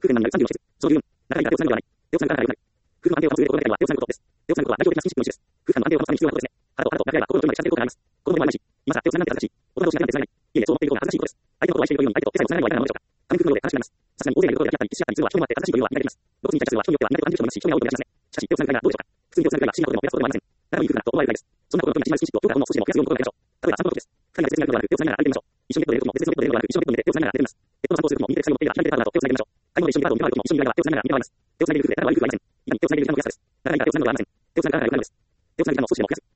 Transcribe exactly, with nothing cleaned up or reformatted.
空間にあるさんじゅうの施設、その理論、中身が手をつなぐではない。手をつなぐからない。空間の安定を保つ上で行われることは手をつなぐことです。手をつなぐことは代表的な紳士の一種です。空間の安定を保つために必要なことですね。腹と腹と中では心の距離まで近づけることがあります。子供でもないし、今さ手をつながって恥ずかしい。大人同士が手をつながない。いえいえ、そう思っていることが恥ずかしいことです。相手のことを愛しているように相手と手をつながないのはなぜでしょうか。紙袋で悲しくなります。さすがに大勢がいるところで抱き合ったり、キスし合ったりするのは人にもあって恥ずかしいというのはみんなできます。露骨に対するは人によってはみんなと感じる人もいますし、人に会うと目立ちますね。しかし、手をつなぐがどうでしょうか。普通に手をつなぐが不思議なことでも目立つことでもありません。誰もいい空間だと思われるくらいです。そんなことの時に縮まる紳士と強化を少しでも増やすようなことができましょう。例えば散歩のことです。二人が別々になることではなく、手をつなぎながら歩いてみましょう。一緒にベッドで寝ることも別々のベッドで寝ることではなく、一緒にベッドに寝て手をつなぎながら寝てみます。ペットの散歩をする時も右手で鎖を持っているが左手でパートナーと手をつなげましょう。買い物で一緒にカードを見て回ることも一緒に見ながら手をつなぎながら見て回ります。手をつなげる夫婦で仲が悪い夫婦はありません。いかに手をつなげる時間の増やさです。長いから手をつなぐのはありません。手をつなぐ時間が長いのです。手をつなぐ時間を少しでも増やす。